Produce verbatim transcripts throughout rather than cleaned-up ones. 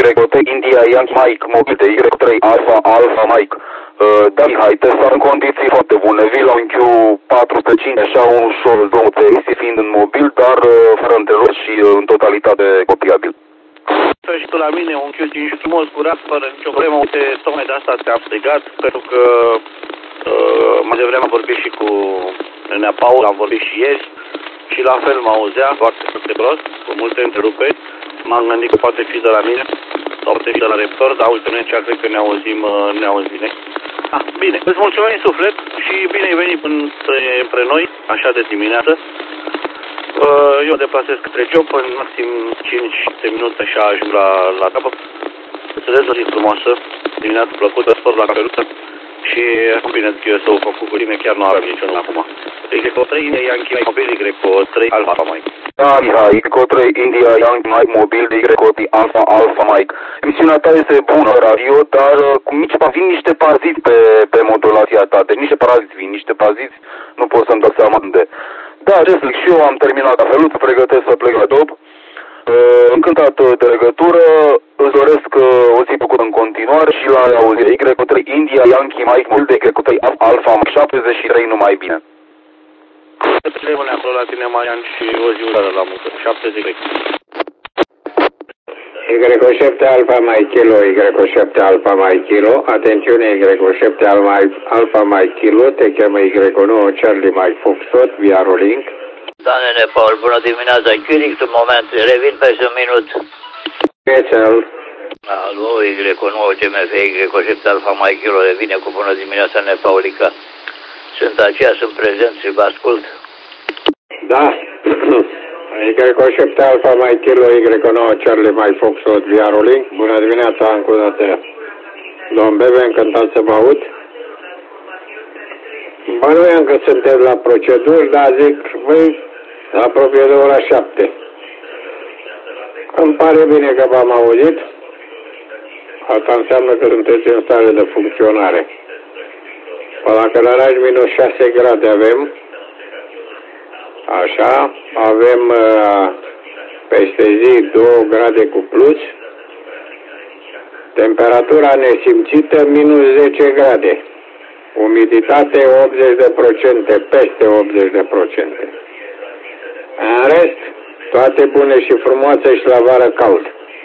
trei India Yankee Mike mobil de Y trei Alpha Alpha Mike. Uh, da, Mihai, testat în condiții foarte bune. Vii la un Q patru sute cinci, așa un șol două T fiind în mobil, dar uh, fără întreruperi și uh, în totalitate copiabil. Și tu la mine un Q cinci frumos, curat, fără nicio problemă. Uite, tocmai de asta te-am strigat, pentru că uh, mai devreme am vorbit și cu Nenea Paul, am vorbit și ieri. Și la fel mă auzea foarte, foarte prost, cu multe întreruperi. M-am gândit că poate fi de la mine sau poate fi de la Reptor, dar uite, noi cred că ne auzim, ne auzim bine. Ah, bine, îți mulțumim suflet și bine ai venit între noi, așa de dimineață. Eu deplasez către job, în maxim cinci minute și ajung la, la capăt. Să vedeți o zi frumoasă, dimineața plăcută, spor la capeluță. Și bine că eu să o fac cu tine, chiar nu avem niciunul acum. Y trei India Yankee mobil, Y trei Alpha Mike. Da, Mihai, Y trei India Yankee Mike mobil de Y trei Alpha Alpha Mike. Emisiunea ta este bună, radio, dar cu mici, vin niște paraziți pe, pe modulația ta. Deci niște paraziți vin, niște paraziți, nu pot să-mi dau seama de. Da, ce zic, și eu am terminat cafelul, pregătesc să plec la job. Încântat de legătură, îți doresc o zi făcută în continuare și la auzire. Y trei India Yankee Mike mult de Y trei Alpha șaptezeci și trei numai bine. Rămâne acolo la tine, Marian, și o zi urată la muncă. șaptezeci și trei. Y șapte Alpha Mike Kilo, Y șapte Alpha Mike Kilo, atențiune, Y șapte Alpha Mike Kilo, te cheamă Y nouă Charlie Mike Foxtrot, via Rolling. Da, nene, Paul, bună dimineața. Chiric, un moment, revin peste un minut. Pețel. Alo, Y nouă G M F, Y șapte Alpha Mike Kilo, revine cu bună dimineața, nene, Paulica. Sunt aceea, sunt prezent și vă ascult. Da. Y șapte Alpha Mike Kilo, Y nouă Charlie Mike Foxtrot, via Rolling. Bună dimineața, încă o dată. Domn Bebe, încântat să vă aud. Bănuiam că sunteți la proceduri, dar zic, voi, apropie de ora șapte. Îmi pare bine că v-am auzit. Asta înseamnă că sunteți în stare de funcționare. Pe la Călăraș minus șase grade avem. Așa, avem uh, peste zi două grade cu plus. Temperatura nesimțită minus zece grade. Umiditate optzeci de procente, peste optzeci de procente. În rest, toate bune și frumoase și la vară cald.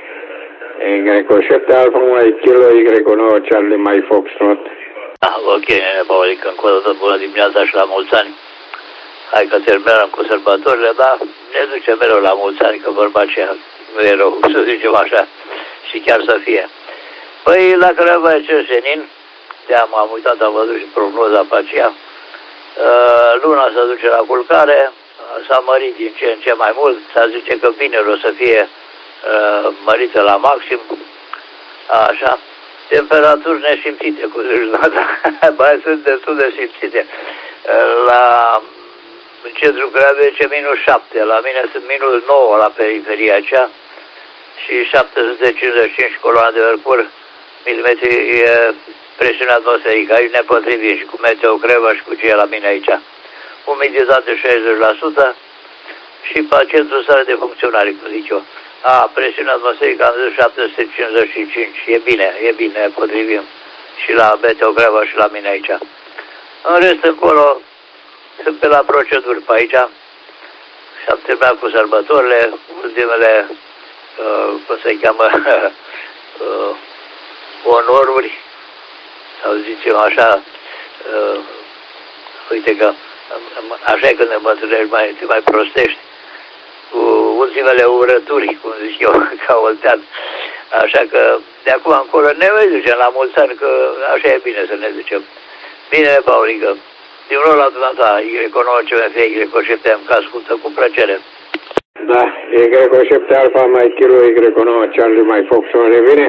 Y șapte Alpha Mike Kilo, Y nouă Charlie Mike Foxtrot. Ah, ok, nene, Paulică, încă o dată bună dimineața și la mulți ani. Hai că terminăm cu sărbătorile, dar ne ducem mereu la mulți ani, că vorba aceea nu e rău, să zicem așa, și chiar să fie. Păi, la Crăva ce senin, te-am am uitat, am văzut și prognoza pe aceea. Uh, luna se duce la culcare, s-a mărit din ce în ce mai mult, s-a zice că vineri o să fie uh, mărită la maxim, așa. Temperaturi nesimțite, cu data, mai sunt destul de simțite. Uh, la centru grade ce minus șapte, la mine sunt minus nouă la periferia aceea și șapte sute cincizeci și cinci coloane de mercur, milimetri e presiunea atmosferică. Aici ne potrivim și cu Meteo Creva și cu ce e la mine aici. Umiditate șaizeci la sută și pacientul stare de funcționare, cum zic eu. A, presiunea atmosferică am zis șapte sute cincizeci și cinci. E bine, e bine, ne potrivim și la Meteo Creva și la mine aici. În rest, încolo, sunt pe la proceduri pe aici și am terminat cu sărbătorile, ultimele, uh, cum se cheamă, uh, onoruri, sau zicem așa, uh, uite că așa e când ne mătânești, mai, te mai prostești, cu ultimele urături, cum zic eu, ca oltean. Așa că de acum încolo ne mai ducem la mulți ani, că așa e bine să ne ducem. Bine, Paulică. Din nou la dumneata, Y nouă C M F, Y șapte M, că ascultă cu plăcere. Da, Y șapte Alpha Mike Kilo, Y nouă Charlie Mike Fox, o revine?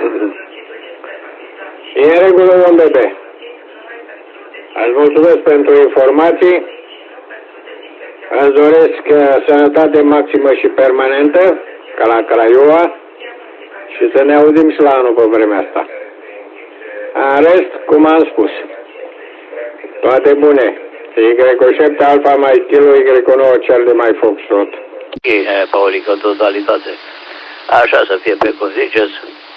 E în regulă, domn Bebe. Îți mulțumesc pentru informații. Îți doresc sănătate maximă și permanentă, ca la Craiova, și să ne auzim și la anul pe vremea asta. În rest, cum am spus, toate bune. Y șapte Alpha Mike Kilo, Y nouă Charlie Mike Foxtrot. Bine, Paulică, totalitate. Așa să fie pe cum ziceți.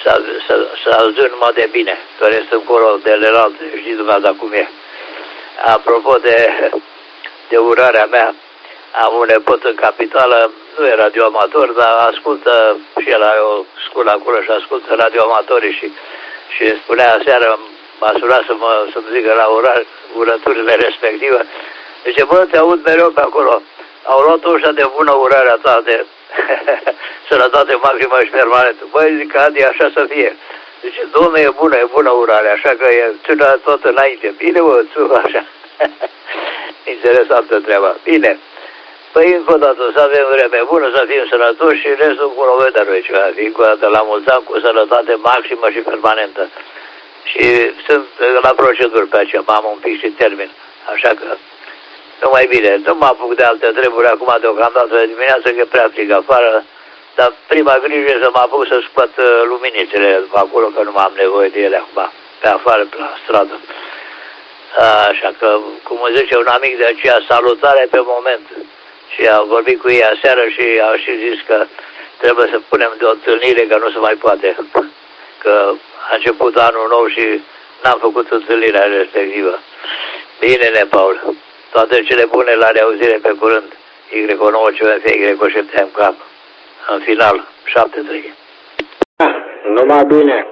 să, să, să adun numai de bine, că restul încolo de celălalt, știi dumneavoastră cum e. Apropo de, de urarea mea, am un nepot în capitală, nu e radioamator, dar ascultă și el are o sculă acolo și ascultă radioamatorii și, și îmi spunea aseară, m-a sunat să mă, să-mi zică la urar, urăturile respective. Zice, bă, te aud mereu pe acolo. Au luat ușa de bună urarea ta de sănătate maximă și permanentă. Băi, zic, Adi, așa să fie. Zice, dom'le, e bună, e bună urarea, așa că e țină tot înainte. Bine, mă, tu, așa. Interesantă treaba. Bine. Păi, încă o dată, să avem vreme bună, să fim sănătoși și restul cu rovedă noi ceva. Încă o dată, la mulți ani, cu sănătate maximă și permanentă. Și sunt la proceduri pe aceea, m-am un pic și termin. Așa că, nu mai bine, nu mă apuc de alte treburi acum deocamdată de dimineață, că e prea frig afară, dar prima grijă e să mă apuc să scot luminițele acolo, că nu mai am nevoie de ele acum, pe afară, pe la stradă. Așa că, cum îmi zice un amic de aceea, salutare pe moment. Și am vorbit cu ei aseară și au și zis că trebuie să punem de o întâlnire, că nu se mai poate. Că a început anul nou și n-am făcut întâlnirea respectivă. Bine, Paul. Toate cele bune, la reauzire pe curând. Y nouă C M F, Y șapte M K. În final, șapte trei. Numai bine.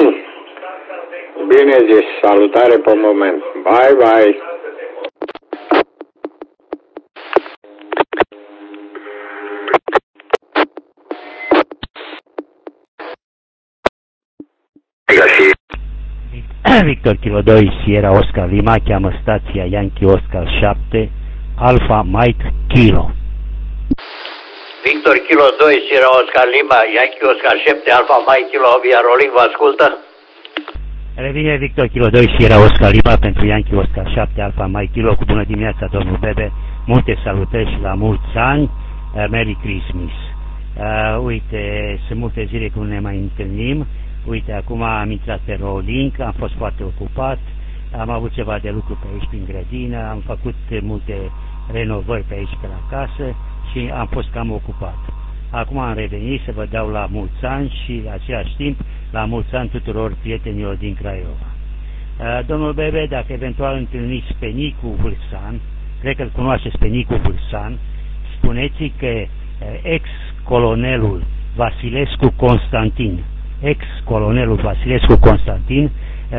Bine zis. Salutare pe moment. Bye, bye. Victor Kilo doi Sierra Oscar Lima, cheamă stația Yankee Oscar șapte Alpha Mike Kilo. Victor Kilo doi Sierra Oscar Lima, Yankee Oscar șapte Alpha Mike Kilo, Via Rolling, vă ascultă? Revine Victor Kilo doi Sierra Oscar Lima pentru Yankee Oscar șapte Alpha Mike Kilo. Cu bună dimineața, domnul Bebe, multe salutări și la mulți ani. uh, Merry Christmas. uh, Uite, sunt multe zile când ne mai întâlnim. Uite, acum am intrat pe Rolling, am fost foarte ocupat, am avut ceva de lucru pe aici prin grădină, am făcut multe renovări pe aici pe la casă și am fost cam ocupat. Acum am revenit să vă dau la mulți ani și la același timp la mulți ani tuturor prietenilor din Craiova. Domnul Bebe, dacă eventual întâlniți pe Nicu Vârsan, cred că îl cunoașteți pe Nicu Vârsan, spuneți că ex-colonelul Vasilescu Constantin ex-colonelul Vasilescu Constantin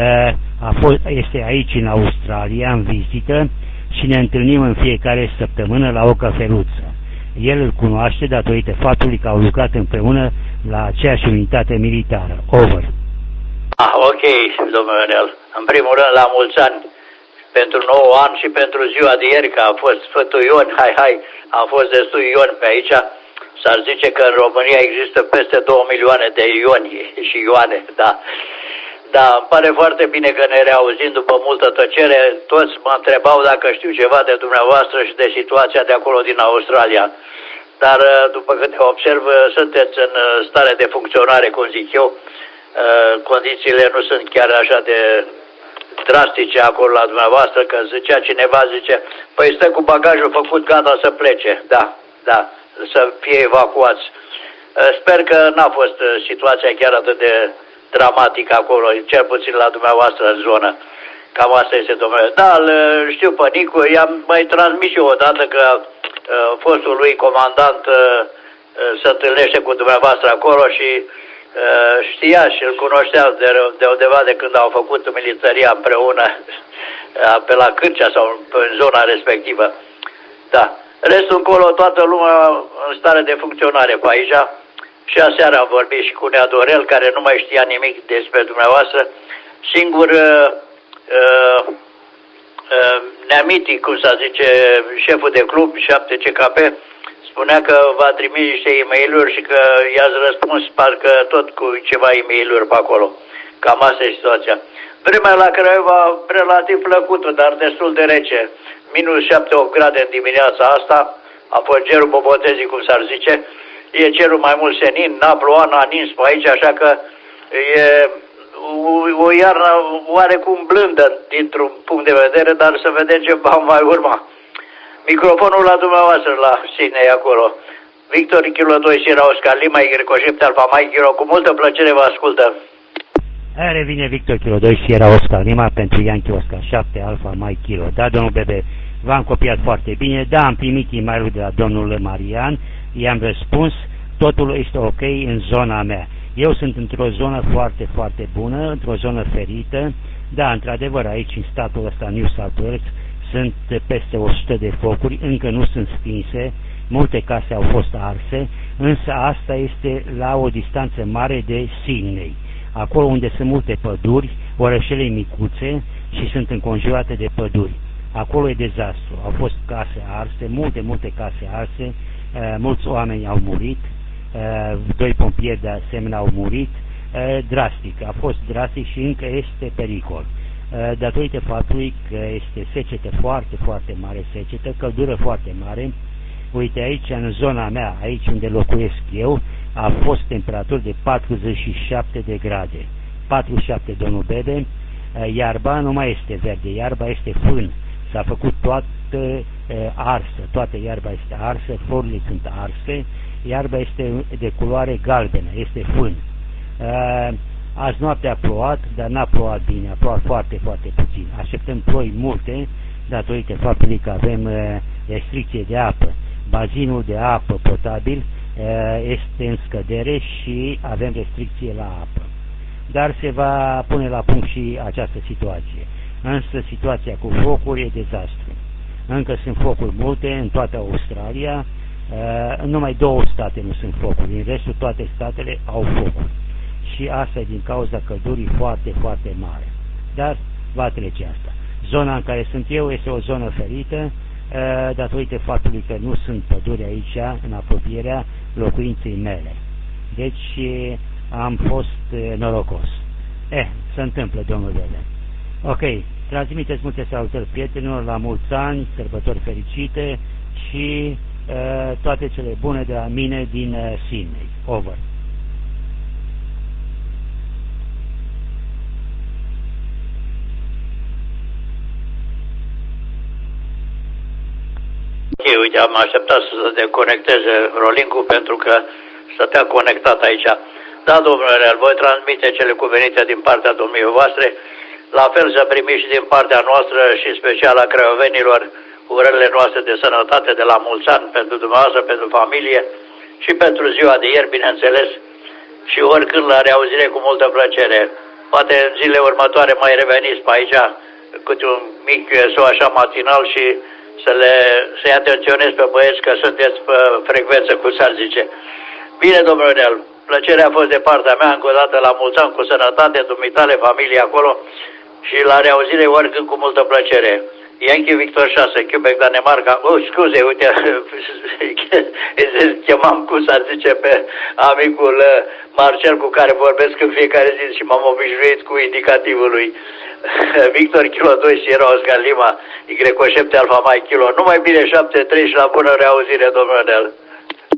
a fost, este aici în Australia în vizită și ne întâlnim în fiecare săptămână la o căfeluță. El îl cunoaște datorită faptului că au lucrat împreună la aceeași unitate militară. Over. Ah, ok, domnule Nel. În primul rând, la mulți ani pentru nouă ani și pentru ziua de ieri, că a fost Sfântul Ion, hai, hai, am fost destul Ion pe aici. S-ar zice că în România există peste două milioane de ioni și ioane, da. Da, îmi pare foarte bine că ne reauzim după multă tăcere. Toți mă întrebau dacă știu ceva de dumneavoastră și de situația de acolo din Australia. Dar după câte observ, sunteți în stare de funcționare, cum zic eu. Condițiile nu sunt chiar așa de drastice acolo la dumneavoastră, că zicea cineva, zice, păi stă cu bagajul făcut, gata să plece. Da, da. Să fie evacuați. Sper că n-a fost situația chiar atât de dramatică acolo, cel puțin la dumneavoastră în zonă. Cam asta este, domnule. Da, știu pe Nicu, i-am mai transmis eu odată că uh, fostul lui comandant uh, se întâlnește cu dumneavoastră acolo și uh, știa și îl cunoștea de, de undeva de când au făcut militaria împreună uh, pe la Cârcea sau în zona respectivă. Da. Restul încolo, toată lumea în stare de funcționare pe aici. Și aseară am vorbit și cu Nea Dorel, care nu mai știa nimic despre dumneavoastră. Singur, uh, uh, uh, Neamiti, cum să zice, șeful de club, șapte C K P, spunea că va trimite niște e-mail-uri și că i-ați răspuns parcă tot cu ceva e-mail-uri pe acolo. Cam asta e situația. Vremea la Craiova relativ plăcută, dar destul de rece. Minus șapte opt grade în dimineața asta, a fost cerul bobotezii, cum s-ar zice, e cerul mai mult senin, n-a plouat, n-a nins pe aici, așa că e o, o iarnă oarecum blândă dintr-un punct de vedere, dar să vedem ce va mai urma. Microfonul la dumneavoastră, la sine, acolo. Victor Kilo doi Sierra Oscar Lima, Y șapte Alfa Mike Kilo, cu multă plăcere vă ascultă. Revine Victor Kilo doi Sierra Oscar Lima pentru Yankee Oscar șapte Alfa Mike Kilo. Da, domnul Bebe, v-am copiat foarte bine, da, am primit e-mail de la domnul Marian, i-am răspuns, totul este ok în zona mea. Eu sunt într-o zonă foarte, foarte bună, într-o zonă ferită. Da, într-adevăr, aici, în statul ăsta, New South Wales, sunt peste o sută de focuri, încă nu sunt stinse, multe case au fost arse, însă asta este la o distanță mare de Sydney. Acolo unde sunt multe păduri, orășele micuțe și sunt înconjurate de păduri. Acolo e dezastru. Au fost case arse, multe, multe case arse, mulți oameni au murit, doi pompieri de asemenea au murit, drastic, a fost drastic și încă este pericol. Datorită faptului că este secetă foarte, foarte mare, secetă, căldură foarte mare. Uite aici, în zona mea, aici unde locuiesc eu, a fost temperaturi de patruzeci și șapte de grade. patruzeci și șapte, domnul Bebe, iarba nu mai este verde, iarba este fân. S-a făcut toată arsă, toată iarba este arsă, florile sunt arse, iarba este de culoare galbenă, este fân. Azi noapte a plouat, dar n-a plouat bine, a plouat foarte, foarte puțin. Așteptăm ploi multe, datorită faptului că avem restricție de apă. Bazinul de apă potabil este în scădere și avem restricție la apă. Dar se va pune la punct și această situație. Însă situația cu focuri e dezastru. Încă sunt focuri multe în toată Australia, în numai două state nu sunt focuri, în restul toate statele au focuri. Și asta e din cauza căldurii foarte, foarte mare. Dar va trece asta. Zona în care sunt eu este o zonă ferită, datorită faptului că nu sunt păduri aici, în apropierea locuinței mele. Deci am fost norocos. Eh, se întâmplă, domnul Bebe. Ok, transmiteți multe salutări prietenilor, la mulți ani, sărbători fericite și uh, toate cele bune de la mine din uh, Sydney. Over. Ok, uite, am așteptat să se deconecteze rolling-ul pentru că stătea conectat aici. Da, domnule Real, voi transmite cele cuvenite din partea domniei voastre, la fel să primiți și din partea noastră și special a craiovenilor urările noastre de sănătate de la mulți ani pentru dumneavoastră, pentru familie și pentru ziua de ieri, bineînțeles, și oricând la reauzire cu multă plăcere. Poate în zilele următoare mai reveniți pe aici câte un mic sau așa matinal și să le să-i atenționez pe băieți că sunteți pe frecvență, cum s-ar zice. Bine, domnule Real, plăcerea a fost de partea mea, încă o dată la mulți ani, cu sănătate, dumitale, familie acolo și la reauzire oricând cu multă plăcere. Yankee Victor șase, Quebec, Danemarca. Oh, scuze, uite, chemam, cum s-ar zice, pe amicul Marcel cu care vorbesc în fiecare zi și m-am obișnuit cu indicativul lui. Victor Kilo doi Sierra Oscar Lima, Y șapte Alfa Mike Kilo. Numai bine, șapte trei și la bună reauzire, domnule Nel.